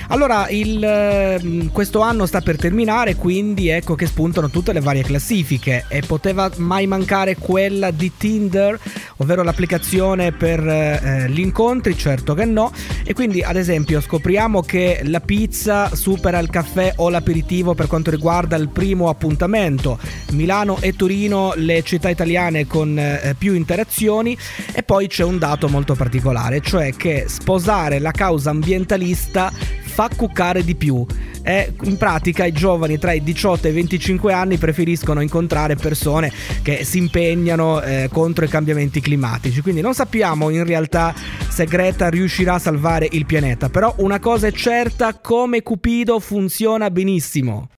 Allora, questo anno sta per terminare, quindi ecco che spuntano tutte le varie classifiche e poteva mai mancare quella di Tinder, ovvero l'applicazione per gli incontri? Certo che no. E quindi, ad esempio, scopriamo che la pizza supera il caffè o l'aperitivo per quanto riguarda il primo appuntamento. Milano e Torino, le città italiane con più interazioni. E poi c'è un dato molto particolare, cioè che sposare la causa ambientalista fa cuccare di più. In pratica i giovani tra i 18 e i 25 anni preferiscono incontrare persone che si impegnano contro i cambiamenti climatici. Quindi non sappiamo in realtà se Greta riuscirà a salvare il pianeta, però una cosa è certa: come Cupido funziona benissimo.